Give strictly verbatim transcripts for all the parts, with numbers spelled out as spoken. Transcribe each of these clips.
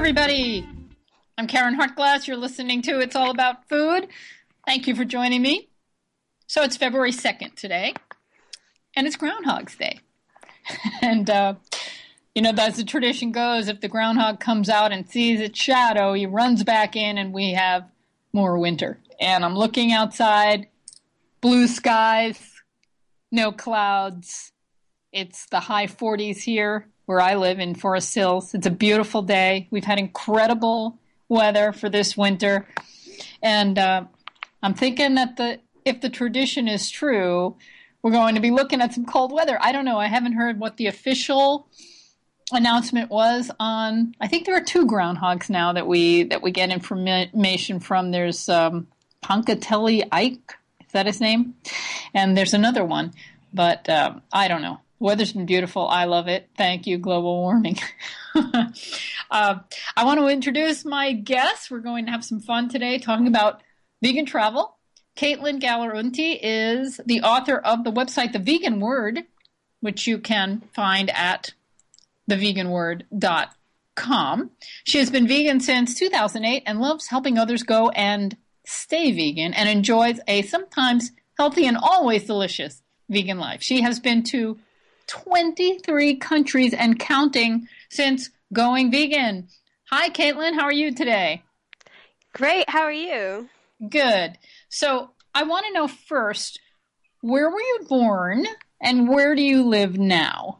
everybody. I'm Karen Hartglass. You're listening to It's All About Food. Thank you for joining me. So it's February second today, and it's Groundhog's Day. and, uh, you know, as the tradition goes, if the groundhog comes out and sees its shadow, he runs back in and we have more winter. And I'm looking outside, blue skies, no clouds. It's the high forties here where I live in Forest Hills. It's a beautiful day. We've had incredible weather for this winter. And uh, I'm thinking that the if the tradition is true, we're going to be looking at some cold weather. I don't know. I haven't heard what the official announcement was on. I think there are two groundhogs now that we that we get information from. There's um, Ponkatelli Ike. Is that his name? And there's another one. But um, I don't know. Weather's been beautiful. I love it. Thank you, global warming. uh, I want to introduce my guests. We're going to have some fun today talking about vegan travel. Caitlin Galarunti is the author of the website The Vegan Word, which you can find at the vegan word dot com. She has been vegan since two thousand eight and loves helping others go and stay vegan and enjoys a sometimes healthy and always delicious vegan life. She has been to twenty-three countries and counting since going vegan. Hi, Caitlin. How are you today? Great. How are you? Good. So I want to know first, where were you born and where do you live now?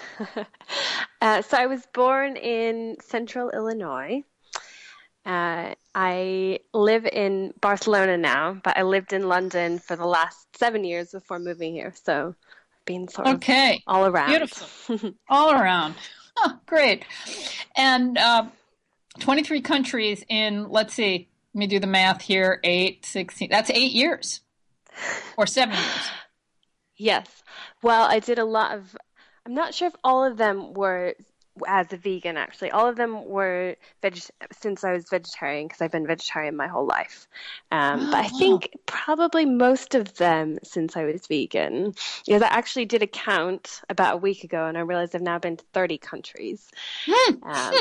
uh, so I was born in central Illinois. Uh, I live in Barcelona now, but I lived in London for the last seven years before moving here. So been sort of okay. all around. Beautiful. All around. Oh, great. And uh, twenty-three countries in, let's see, let me do the math here, eight, sixteen, that's eight years or seven years. Yes. Well, I did a lot of, I'm not sure if all of them were as a vegan, actually. All of them were veg- since I was vegetarian, because I've been vegetarian my whole life. Um, oh, but I wow. think probably most of them since I was vegan, because I actually did a count about a week ago, and I realized I've now been to thirty countries. Hmm. Um,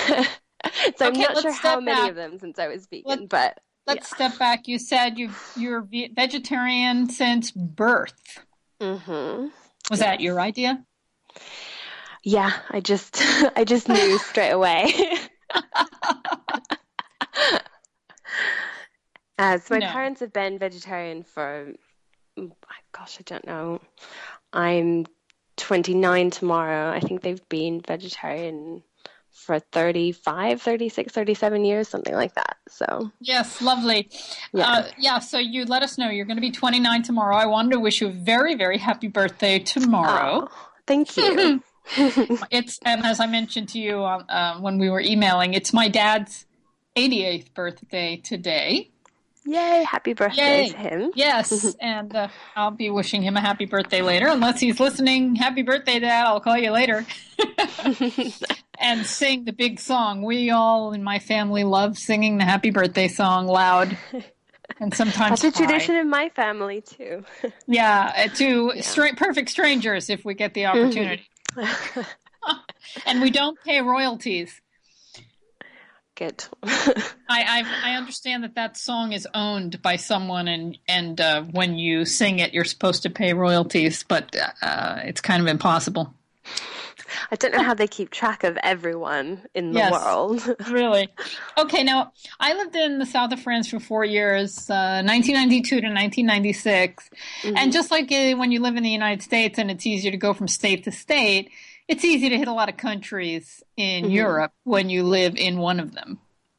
so I'm okay, not sure how back. many of them since I was vegan, Let, but let's yeah. step back. You said you you're vegetarian since birth. Mm-hmm. Was yes. that your idea? Yeah, I just I just knew straight away. uh, so my no. parents have been vegetarian for, gosh, I don't know. I'm twenty-nine tomorrow. I think they've been vegetarian for thirty-five, thirty-six, thirty-seven years, something like that. So yes, lovely. Yeah. Uh, yeah, so you let us know. You're going to be twenty-nine tomorrow. I wanted to wish you a very, very happy birthday tomorrow. Oh, thank you. It's and as I mentioned to you uh, uh, when we were emailing, it's my dad's eighty-eighth birthday today. Yay, happy birthday Yay. to him. Yes, and uh, I'll be wishing him a happy birthday later. Unless he's listening, happy birthday, Dad. I'll call you later. And sing the big song. We all in my family love singing the happy birthday song loud. And sometimes That's a cry. tradition in my family, too. Yeah, to Yeah. stra- perfect strangers if we get the opportunity. And we don't pay royalties. Good. I I've, I understand that that song is owned by someone, and and uh, when you sing it, you're supposed to pay royalties, but uh, it's kind of impossible. I don't know how they keep track of everyone in the yes, world. Really. Okay, now, I lived in the south of France for four years, uh, nineteen ninety-two to nineteen ninety-six. Mm-hmm. And just like uh, when you live in the United States and it's easier to go from state to state, it's easy to hit a lot of countries in mm-hmm. Europe when you live in one of them.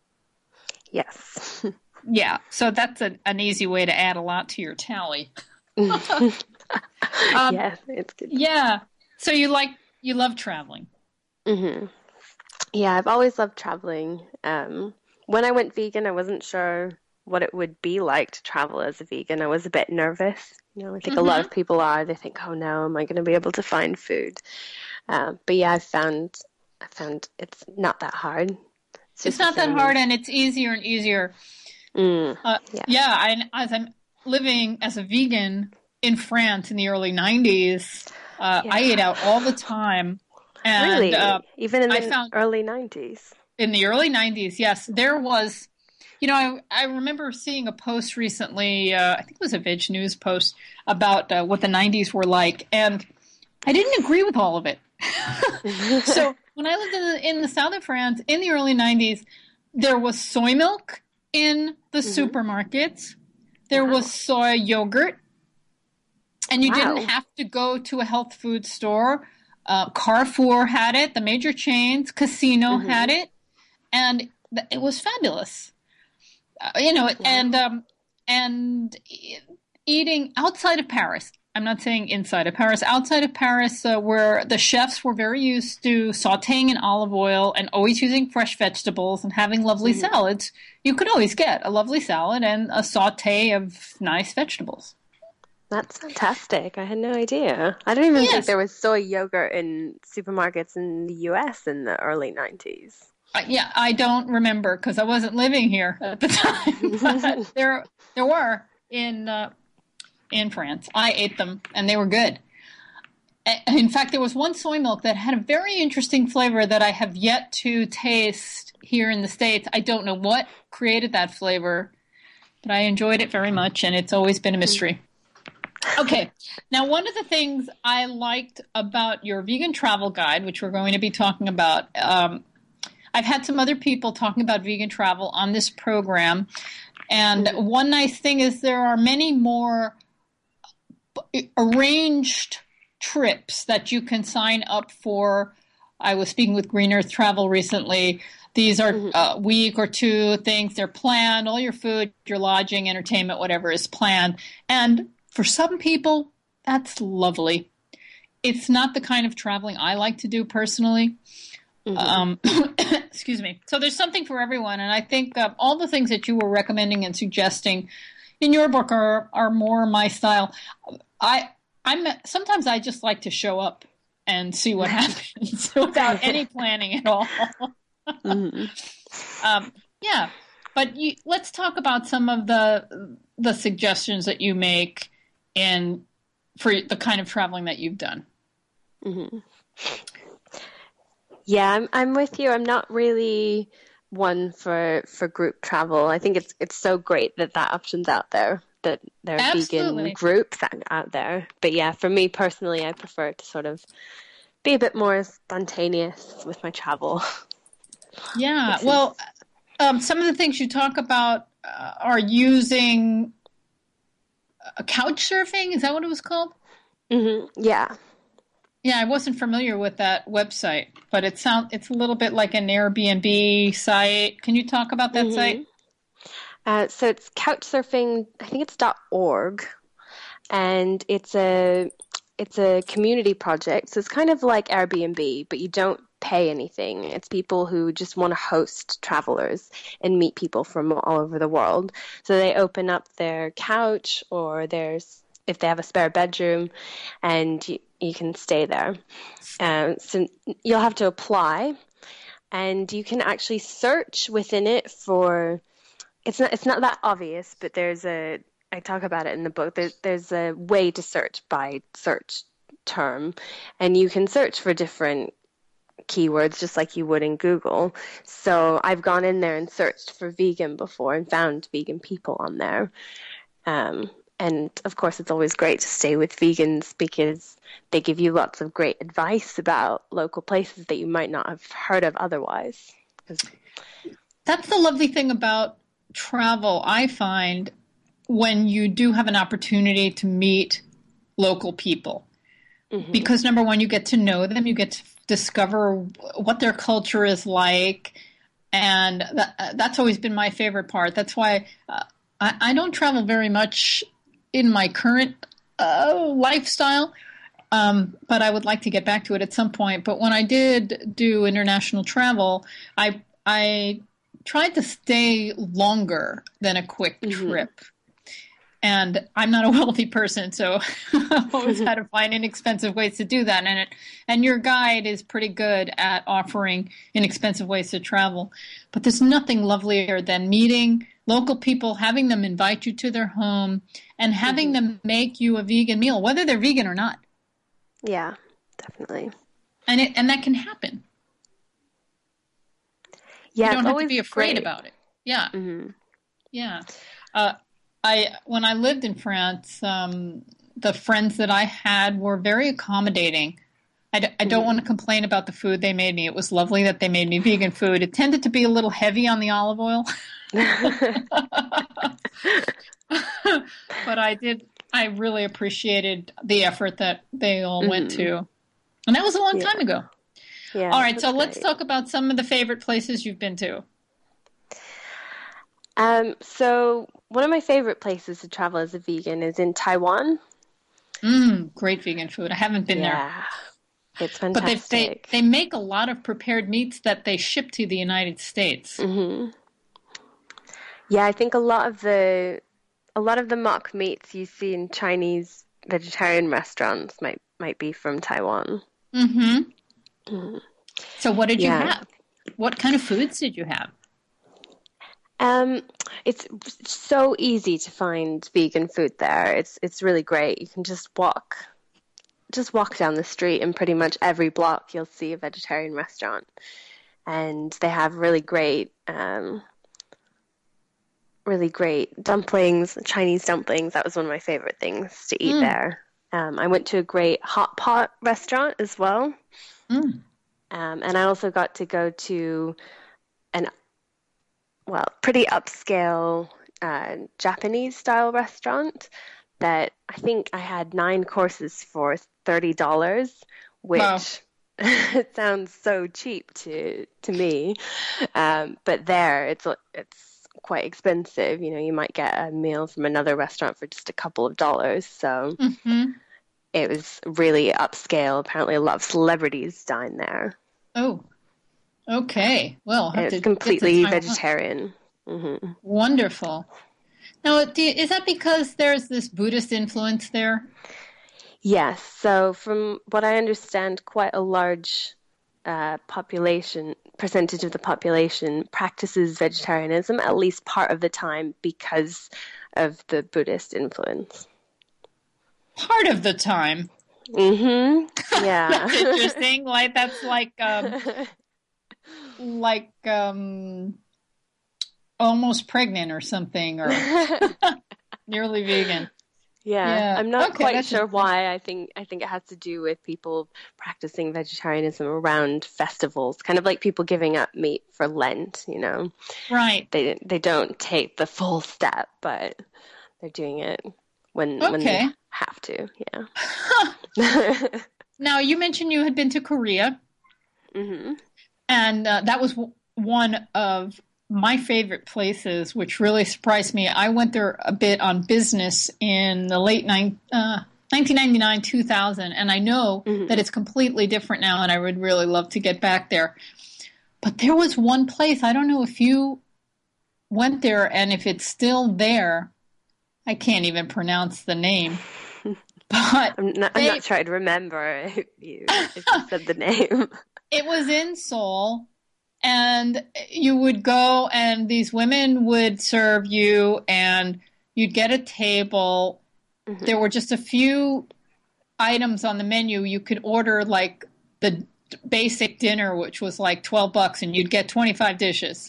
Yes. Yeah, so that's a, an easy way to add a lot to your tally. um, yeah, it's good. Yeah, so you like You love traveling. Mm-hmm. Yeah, I've always loved traveling. Um, when I went vegan, I wasn't sure what it would be like to travel as a vegan. I was a bit nervous. You know, I think mm-hmm. a lot of people are. They think, "Oh no, am I going to be able to find food?" Uh, but yeah, I found, I found it's not that hard. It's, it's not that hard, and it's easier and easier. Mm, uh, yeah, yeah. I, as I'm living as a vegan in France in the early nineties. Uh, yeah. I ate out all the time. And, really? Uh, Even in the I found, early nineties? In the early nineties, yes, there was, you know, I, I remember seeing a post recently, uh, I think it was a Veg News post about uh, what the nineties were like, and I didn't agree with all of it. So when I lived in the, in the south of France in the early nineties, there was soy milk in the mm-hmm. supermarkets. There wow. was soy yogurt, and you wow. didn't have to go to a health food store. Uh, Carrefour had it, the major chains, Casino mm-hmm. had it. And it was fabulous, uh, you know, wow. and um, and eating outside of Paris. I'm not saying inside of Paris. Outside of Paris, uh, where the chefs were very used to sautéing in olive oil and always using fresh vegetables and having lovely mm-hmm. salads, you could always get a lovely salad and a sauté of nice vegetables. That's fantastic. I had no idea. I don't even yes. think there was soy yogurt in supermarkets in the U S in the early nineties. Uh, yeah, I don't remember because I wasn't living here at the time. But there, there were in uh, in France. I ate them, and they were good. In fact, there was one soy milk that had a very interesting flavor that I have yet to taste here in the States. I don't know what created that flavor, but I enjoyed it very much, and it's always been a mystery. Okay, now one of the things I liked about your vegan travel guide, which we're going to be talking about. Um, I've had some other people talking about vegan travel on this program, and one nice thing is there are many more arranged trips that you can sign up for. I was speaking with Green Earth Travel recently. These are a week or two things. They're planned. All your food, your lodging, entertainment, whatever is planned. And for some people, that's lovely. It's not the kind of traveling I like to do personally. Mm-hmm. Um, excuse me. So there's something for everyone, and I think uh, all the things that you were recommending and suggesting in your book are are more my style. I I'm sometimes I just like to show up and see what happens without any planning at all. mm-hmm. um, yeah, but you, let's talk about some of the the suggestions that you make in for the kind of traveling that you've done. Mm-hmm. Yeah, I'm I'm with you. I'm not really one for for group travel. I think it's it's so great that that option's out there, that there are Absolutely. vegan groups out there. But yeah, for me personally, I prefer to sort of be a bit more spontaneous with my travel. Yeah, well, um, some of the things you talk about uh, are using uh, couch surfing. Is that what it was called? Mm-hmm. Yeah. Yeah, I wasn't familiar with that website, but it sounds it's a little bit like an Airbnb site. Can you talk about that mm-hmm. site? Uh, so it's couchsurfing. I think it's .org, and it's a it's a community project. So it's kind of like Airbnb, but you don't pay anything. It's people who just want to host travelers and meet people from all over the world. So they open up their couch or their if they have a spare bedroom, and you, you can stay there. Um, so you'll have to apply, and you can actually search within it for. It's not. It's not that obvious, but there's a. I talk about it in the book. There, there's a way to search by search term, and you can search for different keywords just like you would in Google. So I've gone in there and searched for vegan before and found vegan people on there. Um, And, of course, it's always great to stay with vegans because they give you lots of great advice about local places that you might not have heard of otherwise. That's the lovely thing about travel, I find, when you do have an opportunity to meet local people. Mm-hmm. Because, number one, you get to know them. You get to discover what their culture is like. And that, that's always been my favorite part. That's why uh, I, I don't travel very much in my current uh, lifestyle, um, but I would like to get back to it at some point. But when I did do international travel, I I tried to stay longer than a quick mm-hmm. trip. And I'm not a wealthy person, so I always had to find inexpensive ways to do that. And it, and your guide is pretty good at offering inexpensive ways to travel. But there's nothing lovelier than meeting local people, having them invite you to their home, and having mm-hmm. them make you a vegan meal, whether they're vegan or not. Yeah, definitely. And it and that can happen. Yeah, You it's don't have to always be afraid great. about it. Yeah. Hmm. Yeah. Uh, I when I lived in France, um, the friends that I had were very accommodating. I, d- I don't Hmm. want to complain about the food they made me. It was lovely that they made me vegan food. It tended to be a little heavy on the olive oil, but I did. I really appreciated the effort that they all went Hmm. to, and that was a long time Yeah. ago. All Yeah, right, so that's let's great. talk about some of the favorite places you've been to. Um, so one of my favorite places to travel as a vegan is in Taiwan. Mmm, great vegan food. I haven't been there. Yeah, it's But they they fantastic. they make a lot of prepared meats that they ship to the United States. Hmm. Yeah, I think a lot of the a lot of the mock meats you see in Chinese vegetarian restaurants might might be from Taiwan. Mm-hmm. Mhm. So what did you Yeah. have? What kind of foods did you have? Um, it's so easy to find vegan food there. It's it's really great. You can just walk just walk down the street and pretty much every block you'll see a vegetarian restaurant. And they have really great um really great dumplings, Chinese dumplings. That was one of my favorite things to eat Mm, there. Um, I went to a great hot pot restaurant as well. mm. Um, and I also got to go to an, well, pretty upscale uh, Japanese style restaurant that I think I had nine courses for thirty dollars, Wow. which it sounds so cheap to to me. Um, but there, it's it's quite expensive. You know, you might get a meal from another restaurant for just a couple of dollars. So Mm-hmm. it was really upscale. Apparently, a lot of celebrities dine there. Oh, okay. Well, I'll And have it's to get to completely Taiwan. vegetarian. Hmm. Wonderful. Now, do you, is that because there's this Buddhist influence there? Yes. So, from what I understand, quite a large uh, population percentage of the population practices vegetarianism at least part of the time because of the Buddhist influence. Part of the time. Hmm. That's Yeah. interesting. Like that's like um like um almost pregnant or something or nearly vegan. Yeah, Yeah. I'm not Okay, quite that's sure interesting. why. I think I think it has to do with people practicing vegetarianism around festivals, kind of like people giving up meat for Lent, you know. Right. They they don't take the full step, but they're doing it when when they Okay. have to. Yeah. Now, you mentioned you had been to Korea, Hmm. and uh, that was w- one of my favorite places, which really surprised me. I went there a bit on business in the late nine, uh, nineteen ninety-nine, two thousand, and I know that Hmm. it's completely different now, and I would really love to get back there. But there was one place, I don't know if you went there and if it's still there. I can't even pronounce the name, but I'm not, I'm they not sure I'd remember if you if you said the name. it was in Seoul, and you would go and these women would serve you and you'd get a table. There Hmm. were just a few items on the menu. You could order like the basic dinner, which was like twelve bucks, and you'd get twenty-five dishes.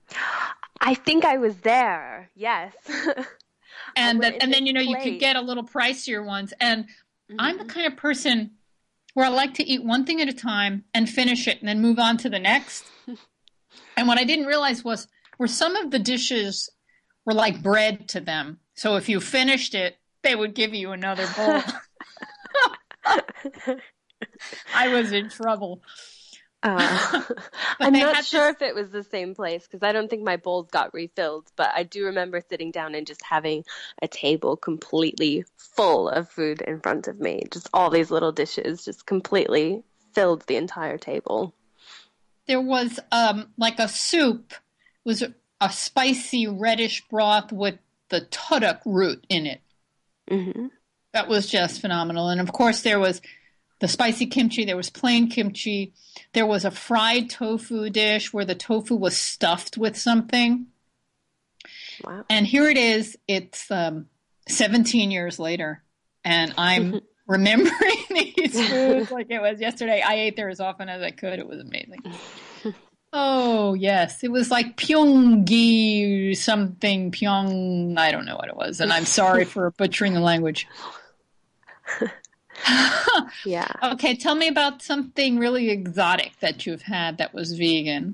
I think I was there. Yes. I And went that, in and this then, you know, you could place. get a little pricier ones. And I'm the Hmm. kind of person where I like to eat one thing at a time and finish it and then move on to the next. And what I didn't realize was were some of the dishes were like bread to them. So if you finished it, they would give you another bowl. I was in trouble. Uh, But I'm they not had sure this, if it was the same place because I don't think my bowls got refilled, but I do remember sitting down and just having a table completely full of food in front of me. Just all these little dishes just completely filled the entire table. there was um, like a soup, was a spicy reddish broth with the tuduk root in it. Hmm. That was just phenomenal. And of course, there was the spicy kimchi, there was plain kimchi, there was a fried tofu dish where the tofu was stuffed with something. Wow. And here it is, it's um, seventeen years later, and I'm remembering these foods like it was yesterday. I ate there as often as I could. It was amazing. Oh, yes. It was like Pyongi something, Pyong, I don't know what it was. And I'm sorry for butchering the language. Yeah. Okay, tell me about something really exotic that you've had that was vegan.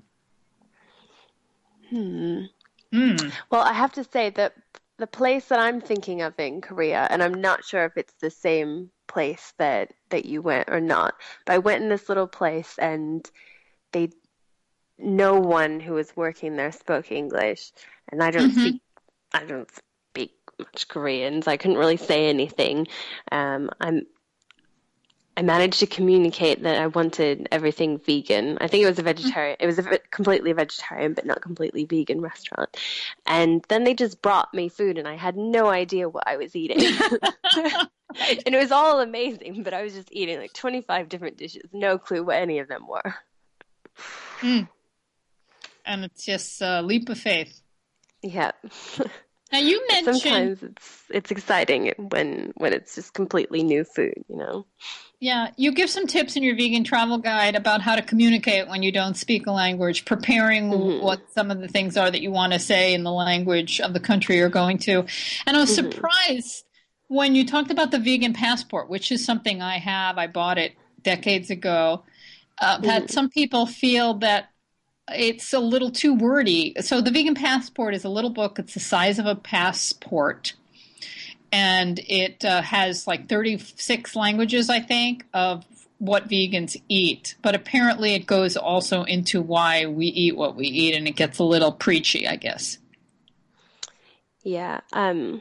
Hmm. Hmm. Well, I have to say that the place that I'm thinking of in Korea, and I'm not sure if it's the same place that that you went or not, but I went in this little place and they no one who was working there spoke English, and I don't Mm-hmm. speak I don't speak much Korean, so I couldn't really say anything. Um, I'm I managed to communicate that I wanted everything vegan. I think it was a vegetarian. It was a ve- completely vegetarian, but not completely vegan restaurant. And then they just brought me food, and I had no idea what I was eating. Right. And it was all amazing, but I was just eating like twenty-five different dishes, no clue what any of them were. Mm. And it's just a leap of faith. Yeah. Now you mentioned, Sometimes it's it's exciting when when it's just completely new food, you know. yeah, you give some tips in your vegan travel guide about how to communicate when you don't speak a language, preparing Mhm. what some of the things are that you want to say in the language of the country you're going to. And I was Mhm. surprised when you talked about the vegan passport, which is something I have. I bought it decades ago. Uh, that Mhm. some people feel that it's a little too wordy. So the vegan passport is a little book. It's the size of a passport, and it uh, has like thirty-six languages, I think, of what vegans eat. But apparently, it goes also into why we eat what we eat, and it gets a little preachy, I guess. Yeah. Um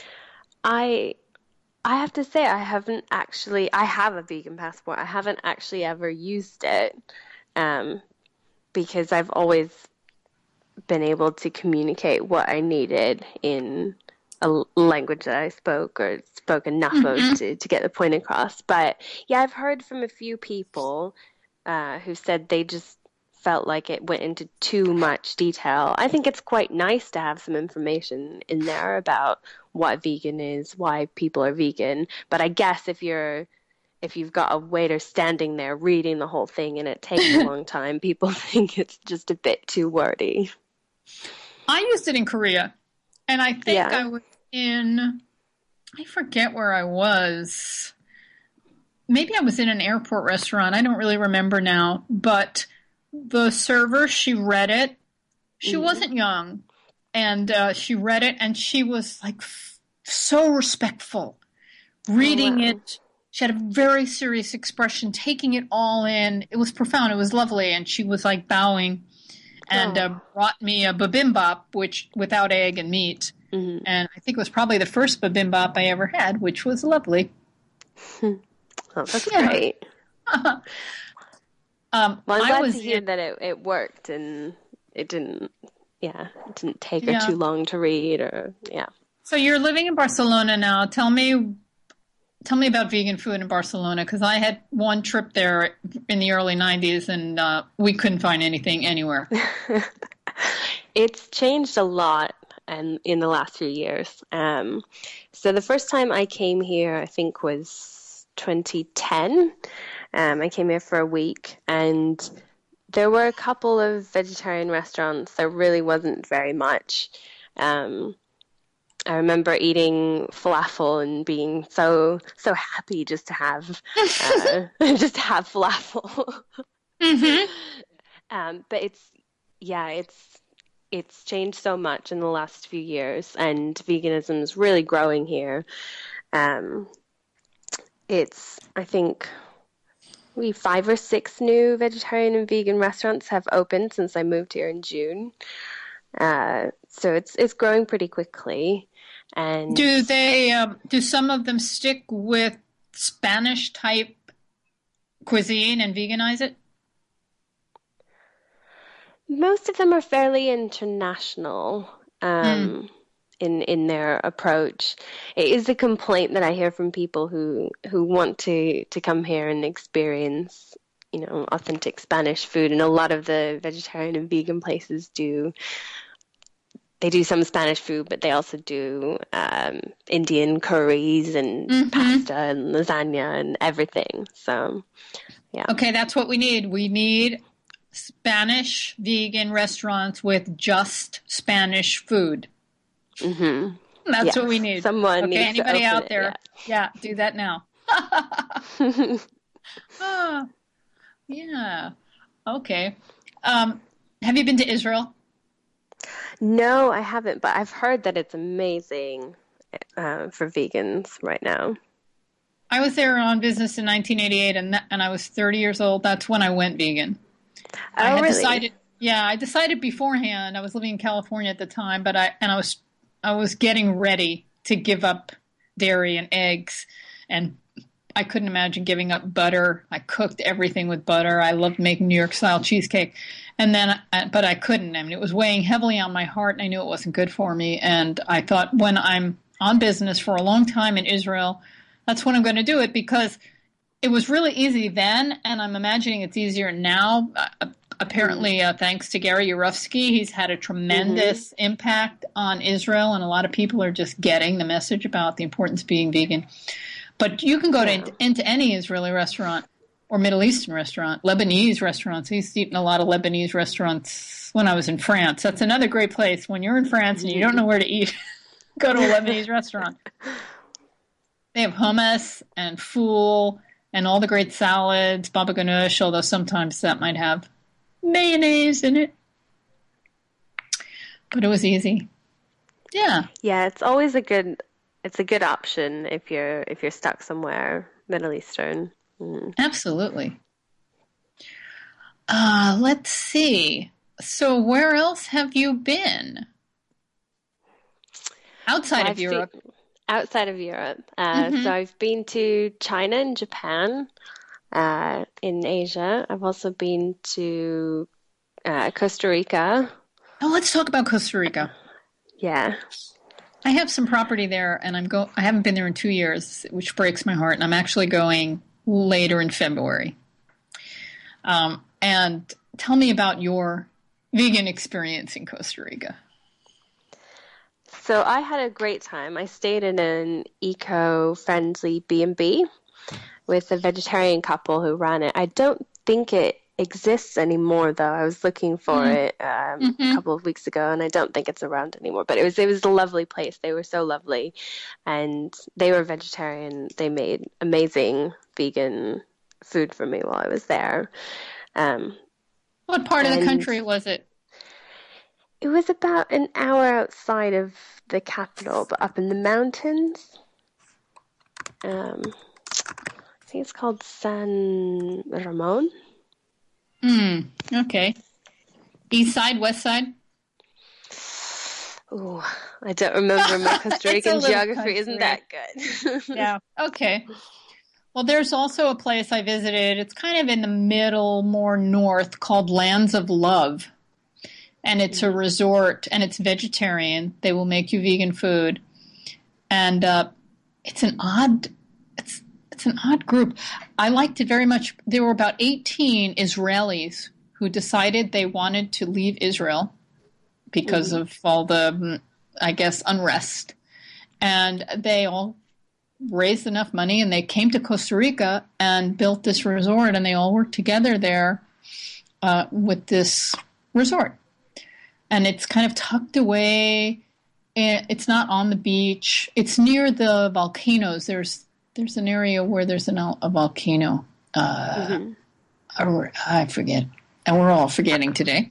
I I have to say I haven't actually I have a vegan passport. I haven't actually ever used it. Um because I've always been able to communicate what I needed in a l- language that I spoke or spoke enough of Mm-hmm. to, to get the point across. But yeah, I've heard from a few people uh, who said they just felt like it went into too much detail. I think it's quite nice to have some information in there about what vegan is, why people are vegan. But I guess if you're if you've got a waiter standing there reading the whole thing and it takes a long time, people think it's just a bit too wordy. I used it in Korea, and I think Yeah. I was in, I forget where I was. Maybe I was in an airport restaurant. I don't really remember now, but the server, she read it. She Mhm. wasn't young, and uh, she read it, and she was like f- so respectful, Oh, reading wow. it. She had a very serious expression, taking it all in. It was profound. It was lovely, and she was like bowing, and uh, Oh. brought me a bibimbap, which without egg and meat, Mhm. and I think it was probably the first bibimbap I ever had, which was lovely. Oh, that's Yeah. great. um, Well, I'm I glad to was in. hear that it, it worked and it didn't, yeah, it didn't take her Yeah. too long to read or, yeah. So you're living in Barcelona now. Tell me Tell me about vegan food in Barcelona, because I had one trip there in the early nineties and uh, we couldn't find anything anywhere. It's changed a lot and in the last few years. Um, so the first time I came here, I think was twenty ten. Um, I came here for a week and there were a couple of vegetarian restaurants. There really wasn't very much. Um, I remember eating falafel and being so so happy just to have uh, just to have falafel. Mm-hmm. Um, but it's yeah, it's it's changed so much in the last few years, and veganism is really growing here. Um, it's I think we five or six new vegetarian and vegan restaurants have opened since I moved here in June. Uh, so it's it's growing pretty quickly, and Do they, um, do some of them stick with Spanish type cuisine and veganize it? most of them are fairly international. Mm. Um, in in their approach. It is a complaint that I hear from people who who want to to come here and experience, you know, authentic Spanish food. And a lot of the vegetarian and vegan places do they do some Spanish food, but they also do um, Indian curries and Mm-hmm. pasta and lasagna and everything. So yeah. Okay, that's what we need. We need Spanish vegan restaurants with just Spanish food. Mm-hmm. That's Yes. what we need. Someone okay, needs anybody to open out it, there? Yeah. yeah, do that now. oh, yeah. Okay. Um, have you been to Israel? No, I haven't, but I've heard that it's amazing uh, for vegans right now. I was there on business in nineteen eighty-eight, and that, and I was thirty years old. That's when I went vegan. Oh, I had really? decided. Yeah, I decided beforehand. I was living in California at the time, but I and I was I was getting ready to give up dairy and eggs, and I couldn't imagine giving up butter. I cooked everything with butter. I loved making New York style cheesecake, and then I, but I couldn't. I mean, it was weighing heavily on my heart, and I knew it wasn't good for me. And I thought, when I'm on business for a long time in Israel, that's when I'm going to do it, because it was really easy then, and I'm imagining it's easier now. Uh, apparently, uh, thanks to Gary Yourofsky, he's had a tremendous mm-hmm. impact on Israel, and a lot of people are just getting the message about the importance of being vegan. But you can go yeah. to, into any Israeli restaurant or Middle Eastern restaurant, Lebanese restaurants. I used to eat in a lot of Lebanese restaurants when I was in France. That's another great place. When you're in France and you don't know where to eat, go to a Lebanese restaurant. They have hummus and fool and all the great salads, baba ganoush, although sometimes that might have mayonnaise in it. But it was easy. Yeah. Yeah, it's always a good it's a good option if you're if you're stuck somewhere Middle Eastern. Mm. Absolutely. Uh, let's see. So where else have you been? Outside well, of Europe. Been, outside of Europe. Uh, mm-hmm. So I've been to China and Japan. Uh, in Asia. I've also been to uh, Costa Rica. Oh, let's talk about Costa Rica. Yeah. I have some property there, and I'm go. I haven't been there in two years, which breaks my heart. And I'm actually going later in February. Um, and tell me about your vegan experience in Costa Rica. So I had a great time. I stayed in an eco-friendly B and B with a vegetarian couple who ran it. I don't think it exists anymore, though. I was looking for mm-hmm. it um, mm-hmm. a couple of weeks ago, and I don't think it's around anymore. But it was it was a lovely place. They were so lovely, and they were vegetarian. They made amazing vegan food for me while I was there. Um, what part of the country was it? It was about an hour outside of the capital, but up in the mountains. Um, I think it's called San Ramon. Hmm. Okay. East side, west side? Ooh, I don't remember. My Costa Rican geography country. Isn't that good. Yeah. Okay. Well, there's also a place I visited. It's kind of in the middle, more north, called Lands of Love. And it's a resort, and it's vegetarian. They will make you vegan food. And uh, it's an odd... It's It's an odd group. I liked it very much. There were about eighteen Israelis who decided they wanted to leave Israel because mm. of all the, I guess, unrest. And they all raised enough money, and they came to Costa Rica and built this resort, and they all worked together there uh, with this resort. And it's kind of tucked away. It's not on the beach. It's near the volcanoes. There's There's an area where there's an, a volcano. Uh, mm-hmm. or, I forget. And we're all forgetting today.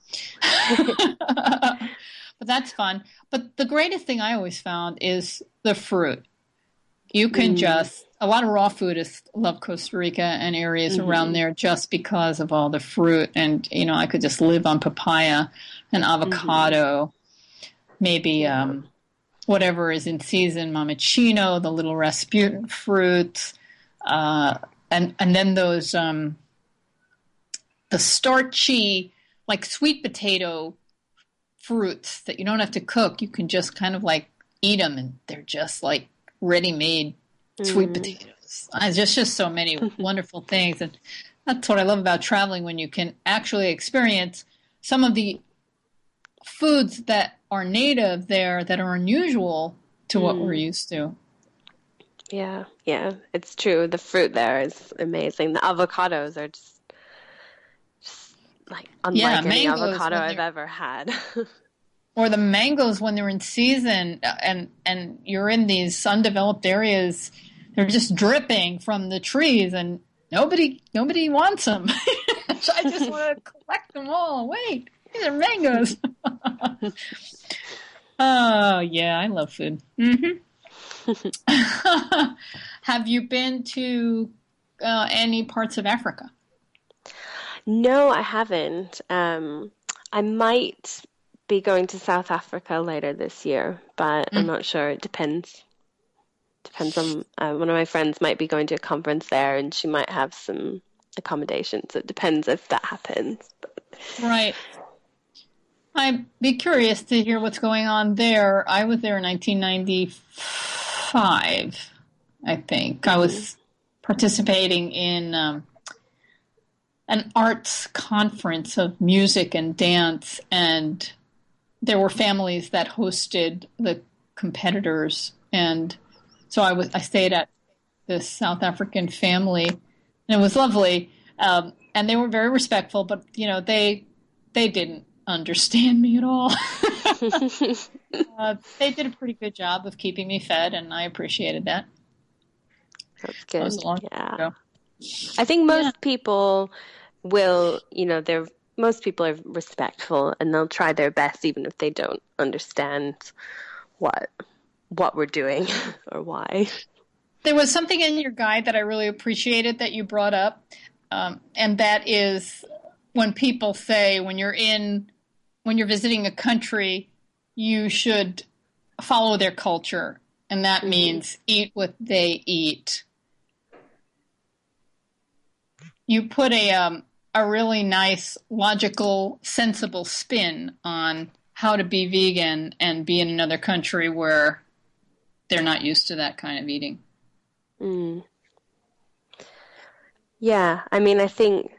But that's fun. But the greatest thing I always found is the fruit. You can mm. just, a lot of raw foodists love Costa Rica and areas mm-hmm. around there just because of all the fruit. And, you know, I could just live on papaya and avocado, mm-hmm. maybe... Um, whatever is in season, mamachino, the little Rasputin fruits, uh, and and then those um, the starchy, like sweet potato fruits that you don't have to cook. You can just kind of like eat them, and they're just like ready-made mm. sweet potatoes. Uh, there's just so many wonderful things, and that's what I love about traveling, when you can actually experience some of the foods that are native there that are unusual to what mm. we're used to. Yeah, yeah, it's true. The fruit there is amazing. The avocados are just, just like Yeah, unlike any mangoes avocado when I've they're ever had. or the mangoes when they're in season, uh, and and you're in these undeveloped areas, they're just dripping from the trees, and nobody nobody wants them. I just want to collect them all. Wait, these are mangoes. Oh yeah, I love food. Mm-hmm. Have you been to uh, any parts of Africa? No, I haven't. Um, I might be going to South Africa later this year, but I'm Mm. not sure. It depends. Depends on uh, one of my friends might be going to a conference there, and she might have some accommodations. It depends if that happens. Right. I'd be curious to hear what's going on there. I was there in nineteen ninety-five, I think. I Mm-hmm. was participating in um, an arts conference of music and dance, and there were families that hosted the competitors, and so I was I stayed at this South African family, and it was lovely. Um, and they were very respectful, but you know they they didn't understand me at all. uh, they did a pretty good job of keeping me fed, and I appreciated that. That's That was good. a long Yeah. time ago. I think Yeah. most people will, you know, they're most people are respectful and they'll try their best even if they don't understand what what we're doing or why. There was something in your guide that I really appreciated that you brought up, um, and that is when people say when you're in when you're visiting a country, you should follow their culture, and that Mm-hmm. means eat what they eat. You put a um, a really nice, logical, sensible spin on how to be vegan and be in another country where they're not used to that kind of eating. Mm. Yeah, I mean, I think,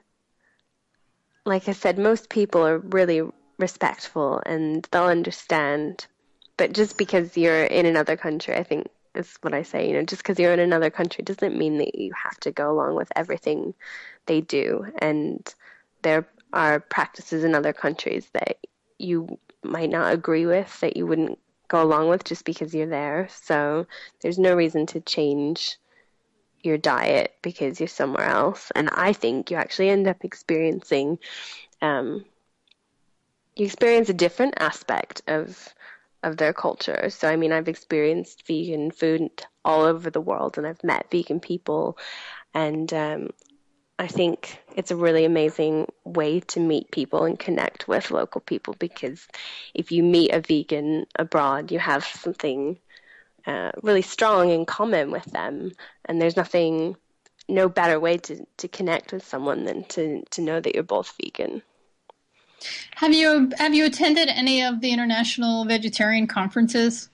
like I said, most people are really respectful and they'll understand. But just because you're in another country, I think is what I say, you know, just because you're in another country doesn't mean that you have to go along with everything they do. And there are practices in other countries that you might not agree with, that you wouldn't go along with just because you're there. So there's no reason to change your diet because you're somewhere else. And I think you actually end up experiencing, um, you experience a different aspect of of their culture. So, I mean, I've experienced vegan food all over the world and I've met vegan people. And um, I think it's a really amazing way to meet people and connect with local people, because if you meet a vegan abroad, you have something uh, really strong in common with them. And there's nothing, no better way to, to connect with someone than to, to know that you're both vegan. Have you have you attended any of the international vegetarian conferences?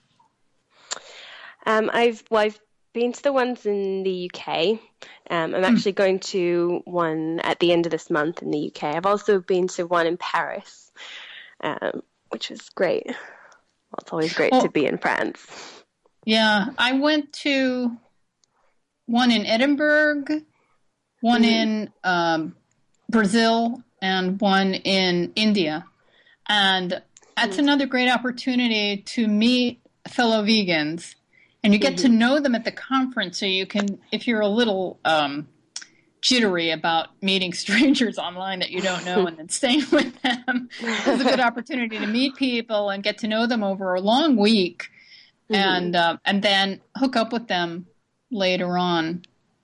Um, I've well, I've been to the ones in the U K. Um, I'm actually going to one at the end of this month in the U K. I've also been to one in Paris, um, which was great. Well, it's always great Well, to be in France. yeah, I went to one in Edinburgh, one Mm-hmm. in um, Brazil, and one in India. And that's Mm-hmm. another great opportunity to meet fellow vegans. And you get Mm-hmm. to know them at the conference, so you can, if you're a little um, jittery about meeting strangers online that you don't know and then staying with them, this is a good opportunity to meet people and get to know them over a long week, Mm-hmm. and uh, and then hook up with them later on.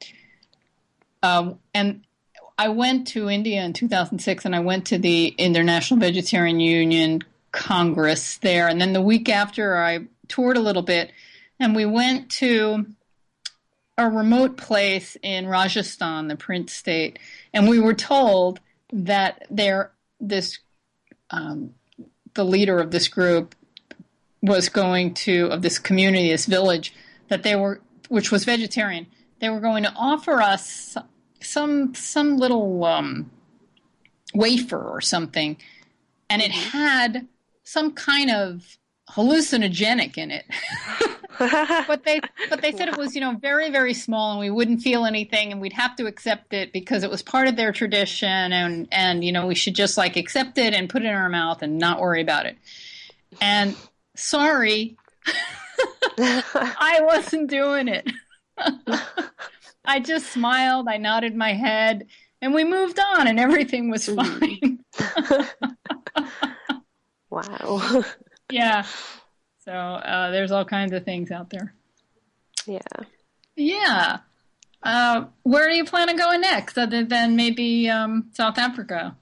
Uh, and I went to India in two thousand six, and I went to the International Vegetarian Union Congress there. And then the week after, I toured a little bit, and we went to a remote place in Rajasthan, the Prince state, and we were told that there, this, um, the leader of this group was going to, of this community, this village, that they were, which was vegetarian, they were going to offer us some some little um, wafer or something, and it had some kind of hallucinogenic in it. but they but they said it was, you know, very, very small and we wouldn't feel anything and we'd have to accept it because it was part of their tradition and, and you know, we should just like accept it and put it in our mouth and not worry about it. And sorry, I wasn't doing it. I just smiled, I nodded my head, and we moved on and everything was fine. Wow. Yeah. So uh, there's all kinds of things out there. Yeah. Yeah. Uh, where do you plan on going next, other than maybe um, South Africa?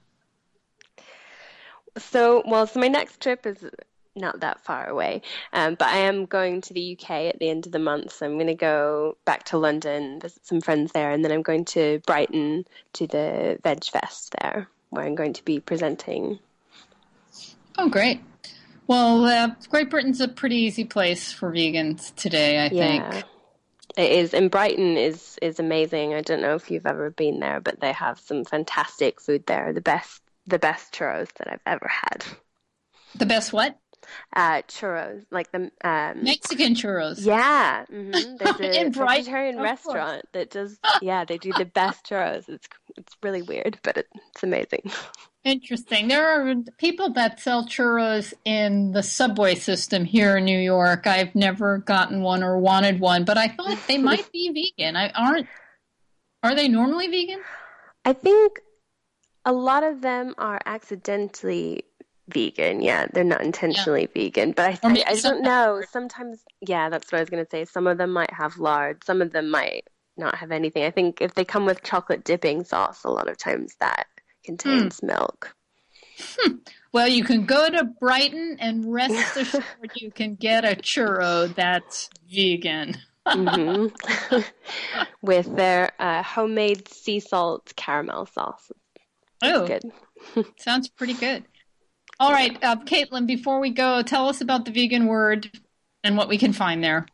So, well, so my next trip is not that far away, um, but I am going to the U K at the end of the month. So I'm going to go back to London, visit some friends there, and then I'm going to Brighton to the Veg Fest there, where I'm going to be presenting. Oh, great. Well, uh, Great Britain's a pretty easy place for vegans today, I Yeah, think. It is. And Brighton is, is amazing. I don't know if you've ever been there, but they have some fantastic food there. The best the best churros that I've ever had. The best what? Uh, churros, like the um, Mexican churros. Yeah, mm-hmm. There's a In Brighton, vegetarian of restaurant course. that does. Yeah, they do the best churros. It's it's really weird, but it, it's amazing. Interesting. There are people that sell churros in the subway system here in New York. I've never gotten one or wanted one, but I thought they might be vegan. I aren't. Are they normally vegan? I think a lot of them are accidentally vegan. Yeah, they're not intentionally yeah. vegan, but I, I, I don't know. Sometimes, yeah, that's what I was going to say. Some of them might have lard. Some of them might not have anything. I think if they come with chocolate dipping sauce, a lot of times that contains hmm. milk. Hmm. Well, you can go to Brighton and rest assured you can get a churro that's vegan. mm-hmm. With their uh, homemade sea salt caramel sauce. That's oh, good. Sounds pretty good. All right, uh, Caitlin, before we go, tell us about the Vegan Word and what we can find there.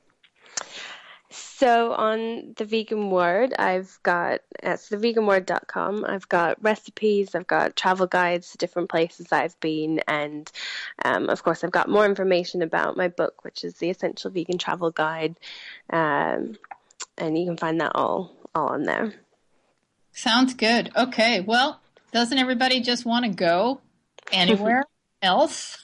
So on the Vegan Word, I've got, it's the vegan word dot com. I've got recipes, I've got travel guides to different places I've been, and um, of course I've got more information about my book, which is the Essential Vegan Travel Guide, um, and you can find that all, all on there. Sounds good. Okay, well, doesn't everybody just want to go anywhere else?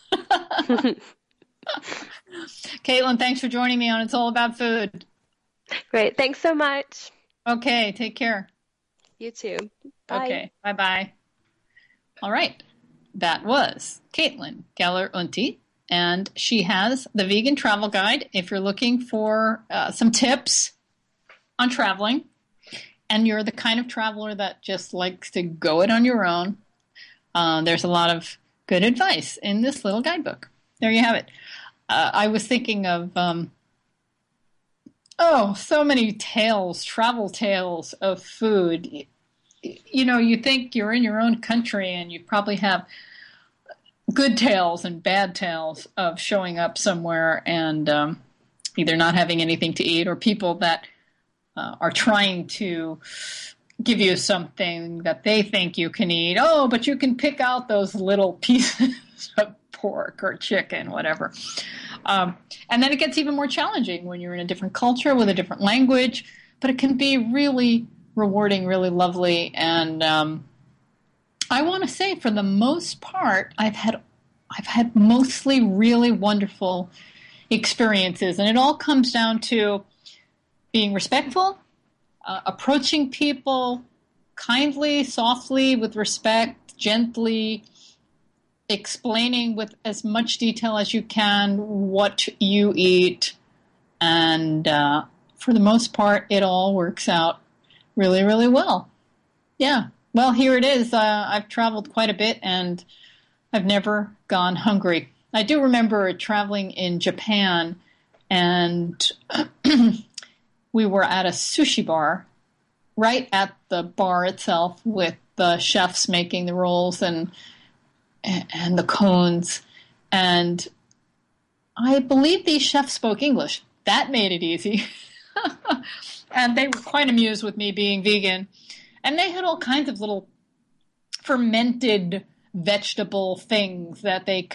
Caitlin, thanks for joining me on It's All About Food. Great. Thanks so much. Okay. Take care. You too. Bye. Okay. Bye-bye. All right. That was Caitlin Geller-Unti, and she has the Vegan Travel Guide. If you're looking for uh, some tips on traveling, and you're the kind of traveler that just likes to go it on your own, uh, there's a lot of good advice in this little guidebook. There you have it. Uh, I was thinking of... Um, Oh, so many tales, travel tales of food. You know, you think you're in your own country and you probably have good tales and bad tales of showing up somewhere and um, either not having anything to eat or people that uh, are trying to give you something that they think you can eat. Oh, but you can pick out those little pieces of pork or chicken, whatever. Um, and then it gets even more challenging when you're in a different culture with a different language, but it can be really rewarding, really lovely. And um, I want to say, for the most part, I've had I've had mostly really wonderful experiences, and it all comes down to being respectful, uh, approaching people kindly, softly, with respect, gently, explaining with as much detail as you can what you eat, and uh, for the most part, it all works out really, really well. Yeah. Well, here it is. Uh, I've traveled quite a bit, and I've never gone hungry. I do remember traveling in Japan, and we were at a sushi bar, right at the bar itself, with the chefs making the rolls and and the cones, and I believe these chefs spoke English. That made it easy. And they were quite amused with me being vegan. And they had all kinds of little fermented vegetable things that they could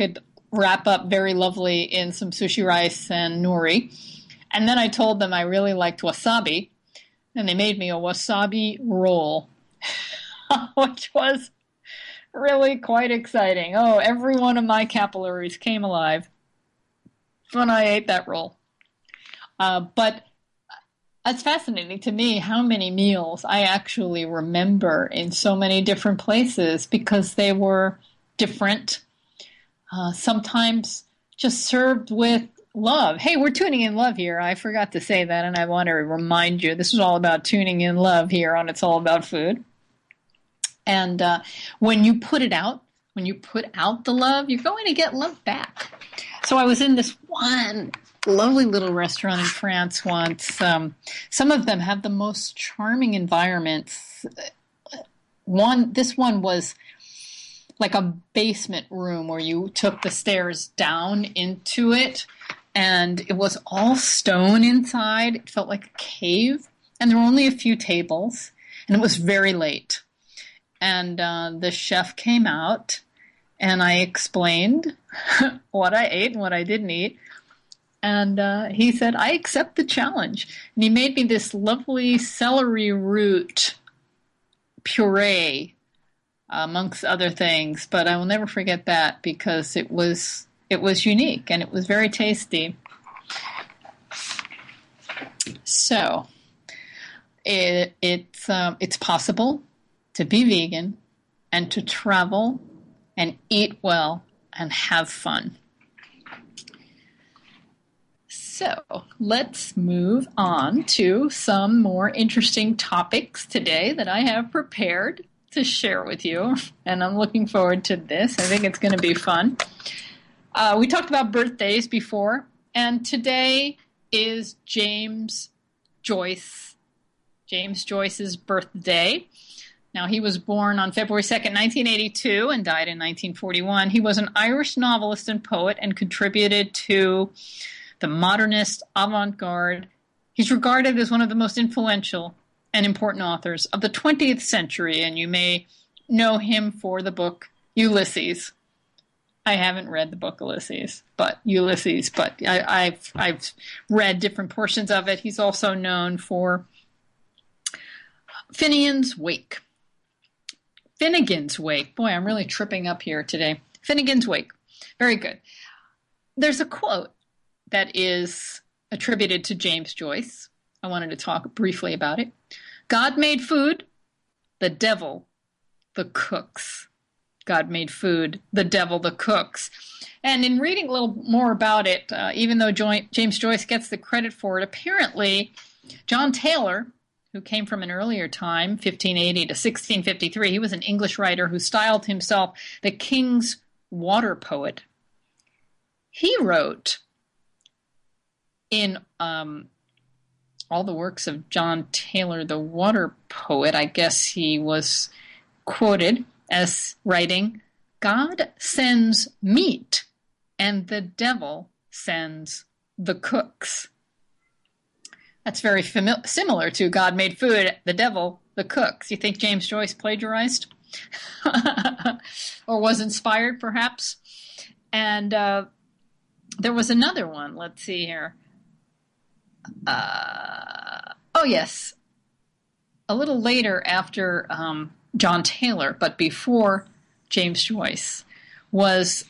wrap up very lovely in some sushi rice and nori. And then I told them I really liked wasabi, and they made me a wasabi roll, which was really quite exciting. Oh, every one of my capillaries came alive when I ate that roll. Uh, but it's fascinating to me how many meals I actually remember in so many different places because they were different, uh, sometimes just served with love. Hey, we're tuning in love here. I forgot to say that, and I want to remind you, this is all about tuning in love here on It's All About Food. And uh, when you put it out, when you put out the love, you're going to get love back. So I was in this one lovely little restaurant in France once. Um, some of them have the most charming environments. One, this one was like a basement room where you took the stairs down into it, and it was all stone inside. It felt like a cave, and there were only a few tables, and it was very late. And uh, the chef came out, and I explained what I ate and what I didn't eat. And uh, he said, I accept the challenge. And he made me this lovely celery root puree, amongst other things. But I will never forget that because it was it was unique and it was very tasty. So it, it's um, it's possible to be vegan and to travel and eat well and have fun. So let's move on to some more interesting topics today that I have prepared to share with you. And I'm looking forward to this. I think it's going to be fun. Uh, we talked about birthdays before, and today is James Joyce, James Joyce's birthday. Now, he was born on February second, nineteen eighty-two, and died in nineteen forty-one. He was an Irish novelist and poet and contributed to the modernist avant-garde. He's regarded as one of the most influential and important authors of the twentieth century, and you may know him for the book Ulysses. I haven't read the book Ulysses, but Ulysses, but I, I've I've read different portions of it. He's also known for Finnegan's Wake. Finnegan's Wake. Boy, I'm really tripping up here today. Finnegan's Wake. Very good. There's a quote that is attributed to James Joyce. I wanted to talk briefly about it. God made food, the devil, the cooks. God made food, the devil, the cooks. And in reading a little more about it, uh, even though jo- James Joyce gets the credit for it, apparently John Taylor, who came from an earlier time, fifteen eighty to sixteen fifty-three, he was an English writer who styled himself the King's water poet. He wrote in um, all the works of John Taylor, the water poet, I guess he was quoted as writing, God sends meat and the devil sends the cooks. That's very fami- similar to God made food, the devil, the cooks. You think James Joyce plagiarized? Or was inspired, perhaps? And uh, there was another one. Let's see here. Uh, oh, yes. A little later after um, John Taylor, but before James Joyce, was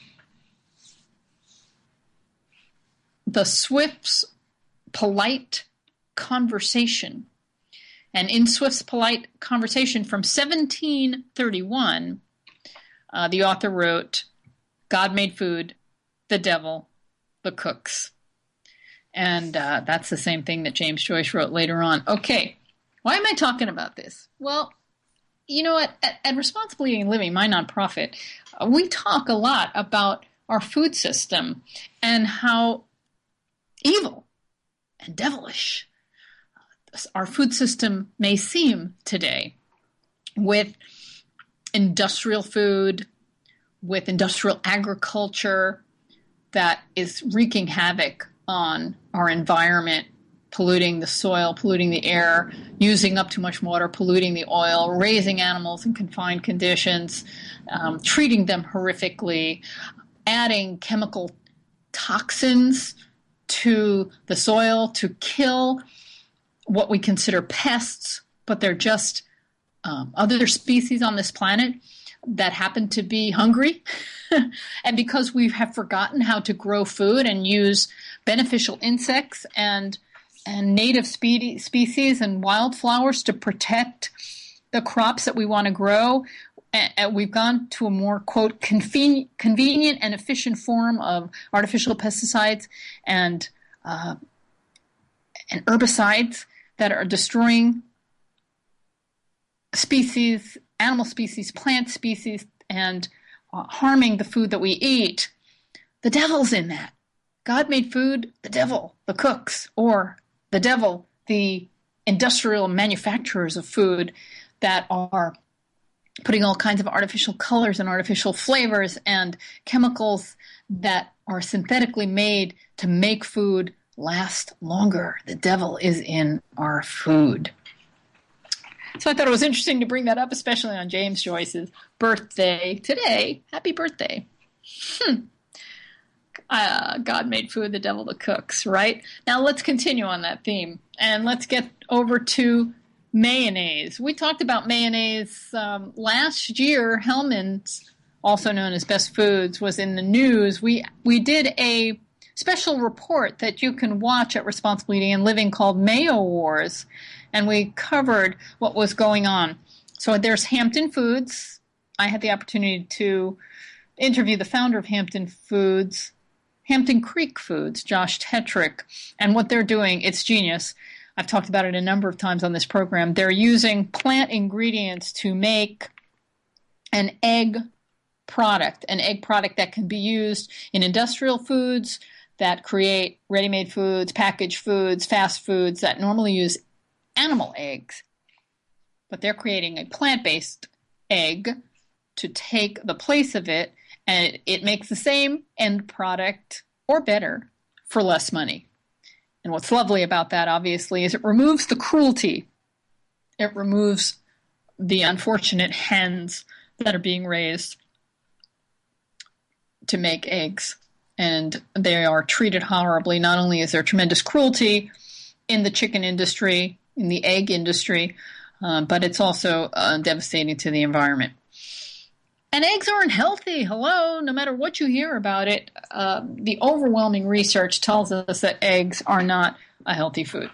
the Swift's Polite Conversation. And in Swift's Polite Conversation from seventeen thirty-one, uh, the author wrote, God made food, the devil, the cooks. And uh, that's the same thing that James Joyce wrote later on. Okay, why am I talking about this? Well, you know what? At, at Responsible Eating Living, my nonprofit, uh, we talk a lot about our food system and how evil and devilish our food system may seem today, with industrial food, with industrial agriculture that is wreaking havoc on our environment, polluting the soil, polluting the air, using up too much water, polluting the oil, raising animals in confined conditions, um, treating them horrifically. adding chemical toxins to the soil to kill what we consider pests, but they're just um, other species on this planet that happen to be hungry. And because we have forgotten how to grow food and use beneficial insects and and native spe- species and wildflowers to protect the crops that we want to grow, and we've gone to a more, quote, conven- convenient and efficient form of artificial pesticides and uh, and herbicides that are destroying species, animal species, plant species, and uh, harming the food that we eat. The devil's in that. God made food, the devil, the cooks, or the devil, the industrial manufacturers of food that are putting all kinds of artificial colors and artificial flavors and chemicals that are synthetically made to make food last longer. The devil is in our food. So I thought it was interesting to bring that up, especially on James Joyce's birthday today. Happy birthday. Hmm. Uh, God made food, the devil the cooks, right? Now let's continue on that theme, and let's get over to mayonnaise. We talked about mayonnaise um, last year. Hellmann's, also known as Best Foods, was in the news. We we did a special report that you can watch at Responsible Eating and Living called Mayo Wars, and we covered what was going on. So there's Hampton Foods. I had the opportunity to interview the founder of Hampton Foods, Hampton Creek Foods, Josh Tetrick, and what they're doing. It's genius. I've talked about it a number of times on this program. They're using plant ingredients to make an egg product, an egg product that can be used in industrial foods that create ready-made foods, packaged foods, fast foods that normally use animal eggs. But they're creating a plant-based egg to take the place of it, and it, it makes the same end product or better for less money. And what's lovely about that, obviously, is it removes the cruelty. It removes the unfortunate hens that are being raised to make eggs. And they are treated horribly. Not only is there tremendous cruelty in the chicken industry, in the egg industry, uh, but it's also uh, devastating to the environment. And eggs aren't healthy. Hello, no matter what you hear about it, uh, the overwhelming research tells us that eggs are not a healthy food.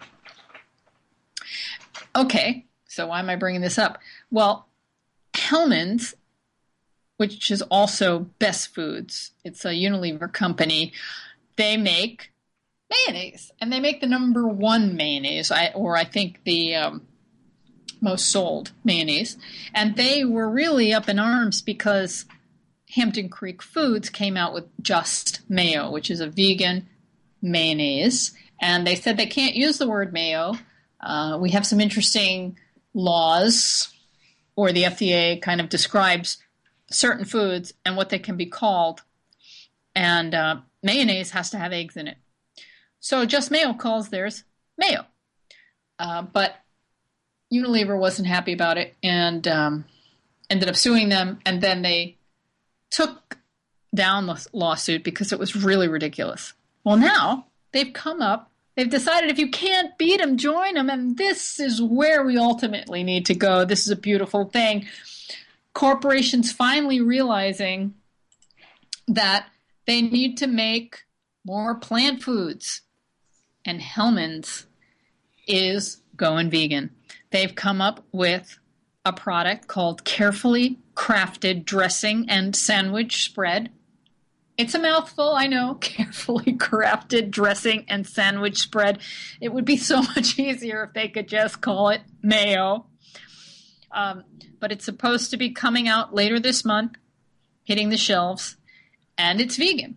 Okay, so why am I bringing this up? Well, Hellmann's, which is also Best Foods, it's a Unilever company, they make mayonnaise. And they make the number one mayonnaise, I, or I think the um, most sold mayonnaise. And they were really up in arms because Hampton Creek Foods came out with Just Mayo, which is a vegan mayonnaise. And they said they can't use the word mayo. Uh, we have some interesting laws, or the F D A kind of describes certain foods and what they can be called. And uh, mayonnaise has to have eggs in it. So Just Mayo calls theirs mayo. Uh, but Unilever wasn't happy about it and um, ended up suing them. And then they took down the lawsuit because it was really ridiculous. Well, now they've come up. They've decided if you can't beat them, join them. And this is where we ultimately need to go. This is a beautiful thing. Corporations finally realizing that they need to make more plant foods. And Hellmann's is going vegan. They've come up with a product called Carefully Crafted Dressing and Sandwich Spread. It's a mouthful, I know. Carefully crafted dressing and sandwich spread. It would be so much easier if they could just call it mayo. Um, but it's supposed to be coming out later this month, hitting the shelves, and it's vegan.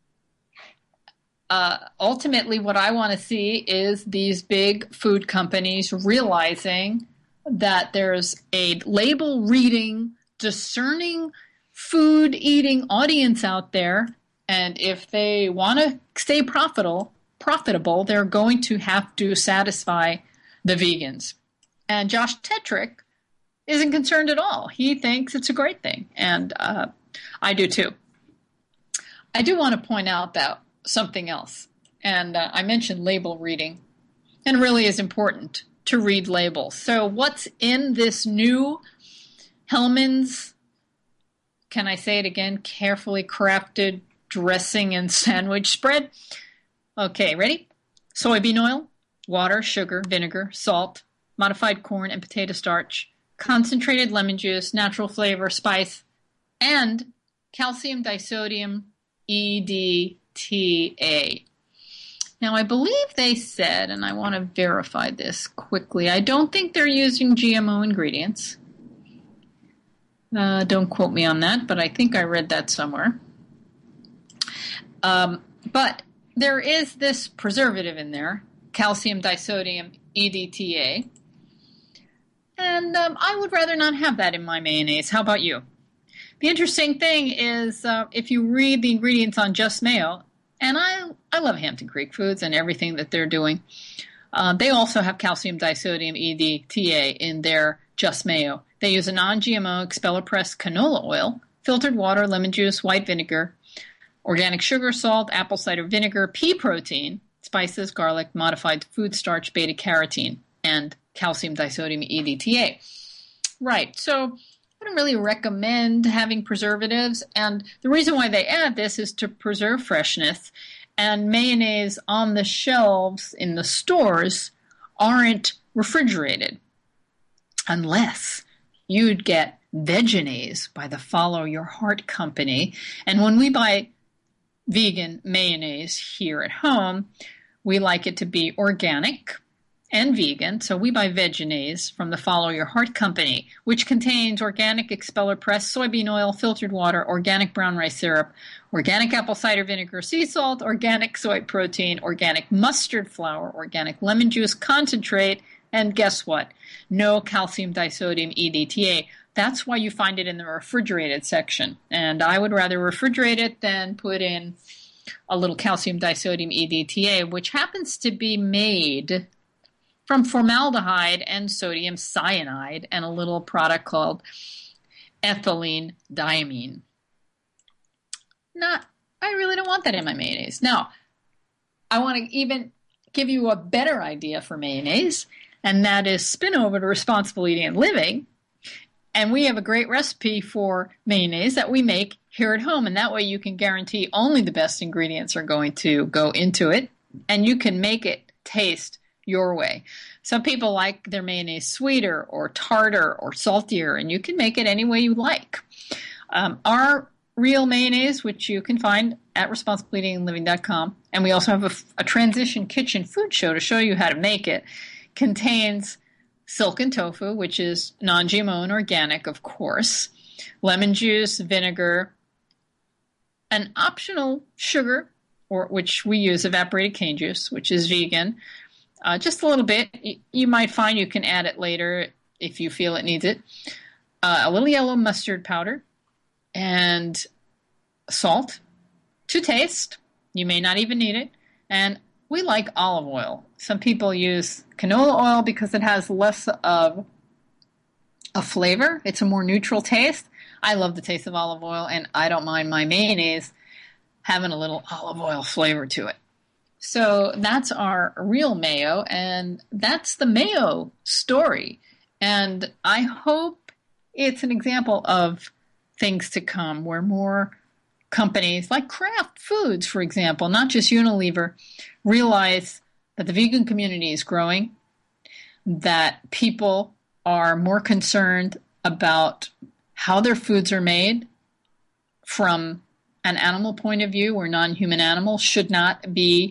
Uh, ultimately, what I want to see is these big food companies realizing that there's a label-reading, discerning, food-eating audience out there, and if they want to stay profitable, profitable, they're going to have to satisfy the vegans. And Josh Tetrick isn't concerned at all. He thinks it's a great thing, and uh, I do too. I do want to point out that something else. And uh, I mentioned label reading, and it really is important to read labels. So what's in this new Hellmann's, can I say it again, carefully crafted dressing and sandwich spread? Okay, ready? Soybean oil, water, sugar, vinegar, salt, modified corn and potato starch, concentrated lemon juice, natural flavor, spice, and calcium disodium E D T A. Now, I believe they said, and I want to verify this quickly, I don't think they're using G M O ingredients. Uh, don't quote me on that, but I think I read that somewhere. Um, but there is this preservative in there, calcium disodium E D T A, and um, I would rather not have that in my mayonnaise. How about you? The interesting thing is, uh, if you read the ingredients on Just Mayo, and I, I love Hampton Creek Foods and everything that they're doing, uh, they also have calcium disodium E D T A in their Just Mayo. They use a non-G M O expeller-pressed canola oil, filtered water, lemon juice, white vinegar, organic sugar, salt, apple cider vinegar, pea protein, spices, garlic, modified food starch, beta-carotene, and calcium disodium E D T A. Right, so I don't really recommend having preservatives, and the reason why they add this is to preserve freshness, and mayonnaise on the shelves in the stores aren't refrigerated, unless you'd get Vegenaise by the Follow Your Heart company, and when we buy vegan mayonnaise here at home, we like it to be organic and vegan, so we buy Vegenaise from the Follow Your Heart company, which contains organic expeller-pressed soybean oil, filtered water, organic brown rice syrup, organic apple cider vinegar, sea salt, organic soy protein, organic mustard flour, organic lemon juice concentrate, and guess what? No calcium disodium E D T A. That's why you find it in the refrigerated section, and I would rather refrigerate it than put in a little calcium disodium E D T A, which happens to be made from formaldehyde and sodium cyanide and a little product called ethylene diamine. Not, I really don't want that in my mayonnaise. Now, I want to even give you a better idea for mayonnaise, and that is spin over to Responsible Eating and Living. And we have a great recipe for mayonnaise that we make here at home, and that way you can guarantee only the best ingredients are going to go into it, and you can make it taste your way. Some people like their mayonnaise sweeter or tartar or saltier, and you can make it any way you like. Um, our real mayonnaise, which you can find at responsible eating and living dot com, and we also have a, a transition kitchen food show to show you how to make it, contains silken tofu, which is non-G M O and organic, of course, lemon juice, vinegar, an optional sugar, or which we use evaporated cane juice, which is vegan, uh, just a little bit. You, you might find you can add it later if you feel it needs it. Uh, a little yellow mustard powder and salt to taste. You may not even need it. And we like olive oil. Some people use canola oil because it has less of a flavor. It's a more neutral taste. I love the taste of olive oil, and I don't mind my mayonnaise having a little olive oil flavor to it. So that's our real mayo, and that's the mayo story. And I hope it's an example of things to come where more companies like Kraft Foods, for example, not just Unilever, realize that the vegan community is growing, that people are more concerned about how their foods are made from an animal point of view, where non-human animals should not be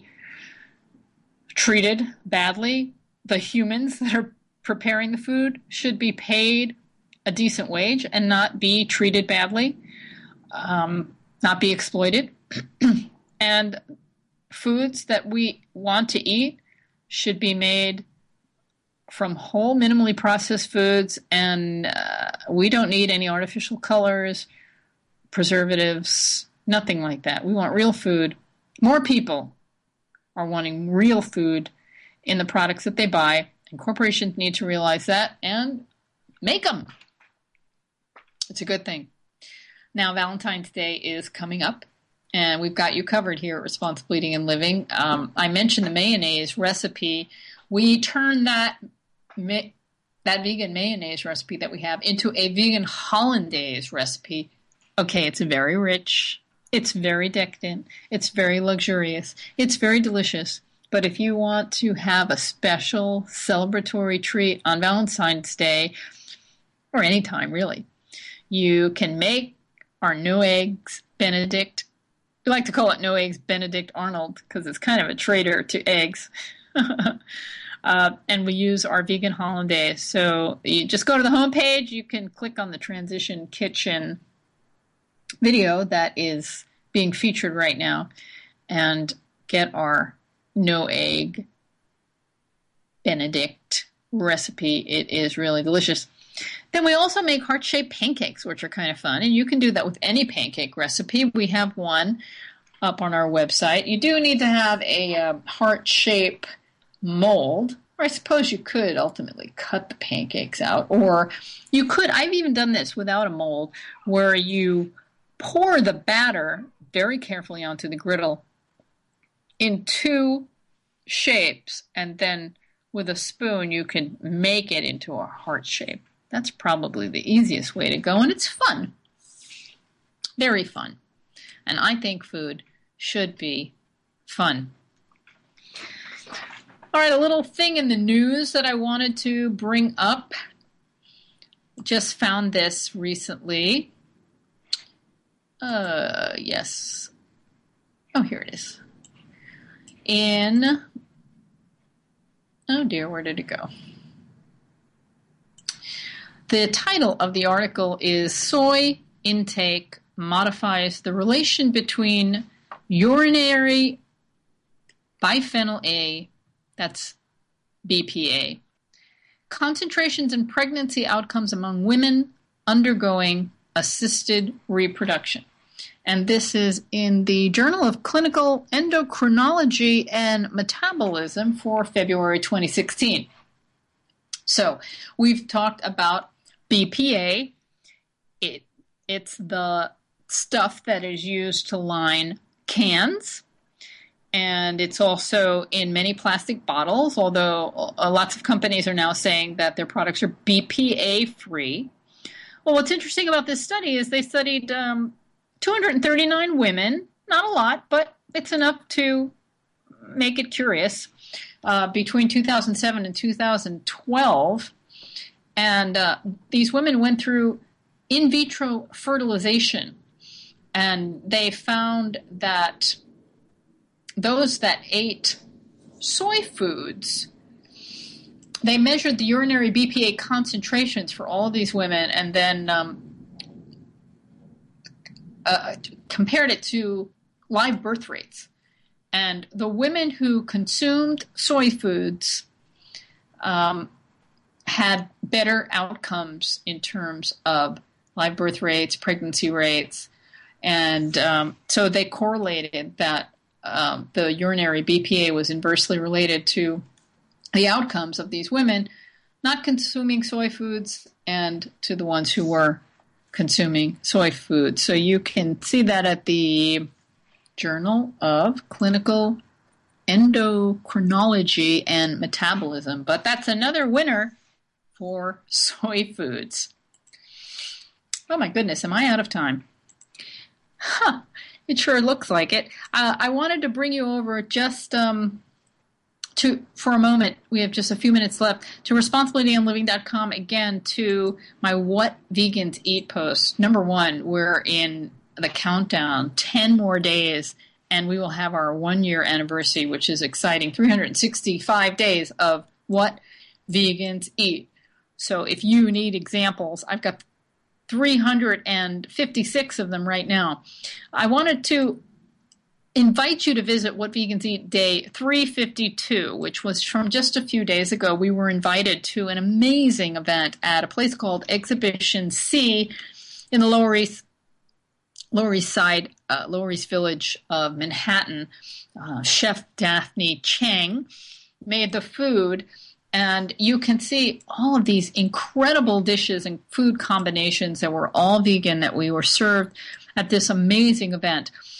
treated badly. The humans that are preparing the food should be paid a decent wage and not be treated badly, um, not be exploited. And foods that we want to eat should be made from whole, minimally processed foods, and uh, we don't need any artificial colors, preservatives, nothing like that. We want real food. More people are wanting real food in the products that they buy, and corporations need to realize that and make them. It's a good thing. Now, Valentine's Day is coming up, And we've got you covered here at Responsible Eating and Living. Um, I mentioned the mayonnaise recipe. We turned that ma- that vegan mayonnaise recipe that we have into a vegan hollandaise recipe. Okay, it's very rich. It's very decadent. It's very luxurious. It's very delicious. But if you want to have a special celebratory treat on Valentine's Day, or any time really, you can make our no eggs Benedict. We like to call it no eggs Benedict Arnold because it's kind of a traitor to eggs. uh, and we use our vegan hollandaise. So you just go to the homepage. You can click on the Transition Kitchen video that is being featured right now and get our no egg Benedict recipe. It is really delicious. Then we also make heart-shaped pancakes, which are kind of fun, and you can do that with any pancake recipe. We have one up on our website. You do need to have a uh, heart-shape mold, or I suppose you could ultimately cut the pancakes out, or you could, I've even done this without a mold, where you pour the batter very carefully onto the griddle in two shapes, and then with a spoon you can make it into a heart shape. That's probably the easiest way to go, and it's fun. Very fun. And I think food should be fun. All right, a little thing in the news that I wanted to bring up. Just found this recently. Uh, yes. Oh, here it is. In, oh dear, where did it go? The title of the article is Soy Intake Modifies the Relation Between Urinary Biphenyl A, that's B P A, concentrations in pregnancy outcomes among women undergoing assisted reproduction. And this is in the Journal of Clinical Endocrinology and Metabolism for February twenty sixteen. So we've talked about B P A. It, it's the stuff that is used to line cans, and it's also in many plastic bottles, although lots of companies are now saying that their products are B P A-free. Well, what's interesting about this study is they studied um, two hundred thirty-nine women, not a lot, but it's enough to make it curious, uh, between two thousand seven and two thousand twelve. And uh, these women went through in vitro fertilization, and they found that those that ate soy foods, they measured the urinary B P A concentrations for all of these women and then um, uh, compared it to live birth rates. And the women who consumed soy foods um, had better outcomes in terms of live birth rates, pregnancy rates, and um, so they correlated that um, the urinary B P A was inversely related to the outcomes of these women not consuming soy foods and to the ones who were consuming soy foods. So you can see that at the Journal of Clinical Endocrinology and Metabolism. But that's another winner for soy foods. Oh my goodness, am I out of time? Huh, it sure looks like it. Uh, I wanted to bring you over just um, to, for a moment, we have just a few minutes left, to responsible eating and living dot com, again, to my What Vegans Eat post. Number one, we're in the countdown, ten more days, and we will have our one-year anniversary, which is exciting, three hundred sixty-five days of What Vegans Eat. So if you need examples, I've got three hundred fifty-six of them right now. I wanted to invite you to visit What Vegans Eat Day three fifty-two, which was from just a few days ago. We were invited to an amazing event at a place called Exhibition C in the Lower East, Lower East Side, uh, Lower East Village of Manhattan. Uh, Chef Daphne Chang made the food, and you can see all of these incredible dishes and food combinations that were all vegan that we were served at this amazing event.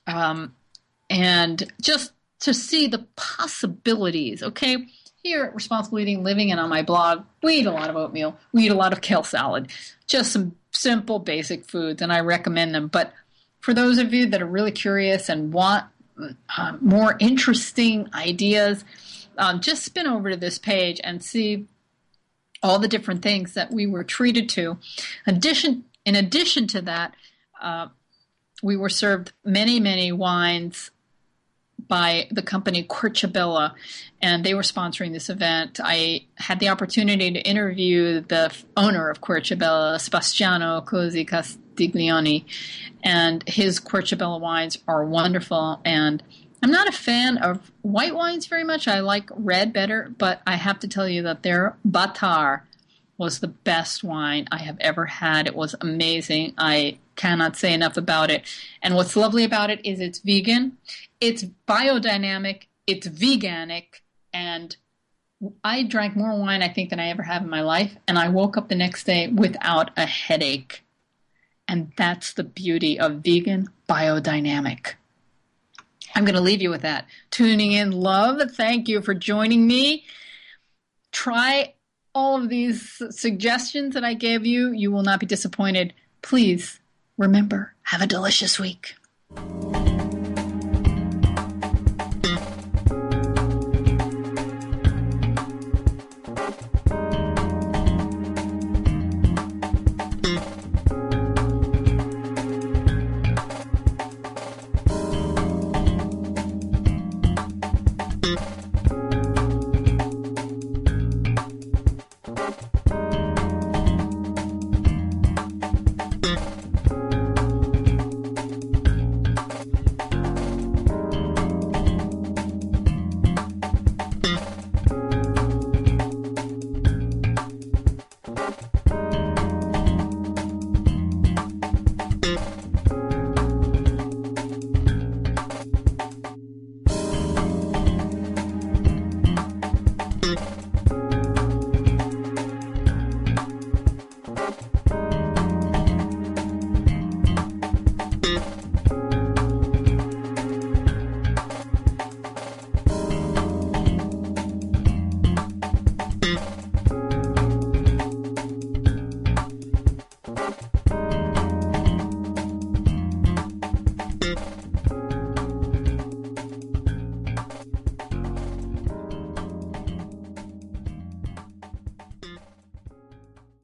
Um, and just to see the possibilities, okay? Here at Responsible Eating Living and on my blog, we eat a lot of oatmeal. We eat a lot of kale salad. Just some simple, basic foods, and I recommend them. But for those of you that are really curious and want uh, more interesting ideas, um, just spin over to this page and see all the different things that we were treated to. Addition, in addition to that, uh, we were served many, many wines by the company Querciabella, and they were sponsoring this event. I had the opportunity to interview the owner of Querciabella, Sebastiano Cosi Castiglioni, and his Querciabella wines are wonderful. And I'm not a fan of white wines very much. I like red better, but I have to tell you that their Batar was the best wine I have ever had. It was amazing. I cannot say enough about it. And what's lovely about it is it's vegan, it's biodynamic, it's veganic, and I drank more wine, I think, than I ever have in my life, and I woke up the next day without a headache. And that's the beauty of vegan biodynamic. I'm going to leave you with that. Tuning in, love. Thank you for joining me. Try all of these suggestions that I gave you. You will not be disappointed. Please remember, have a delicious week.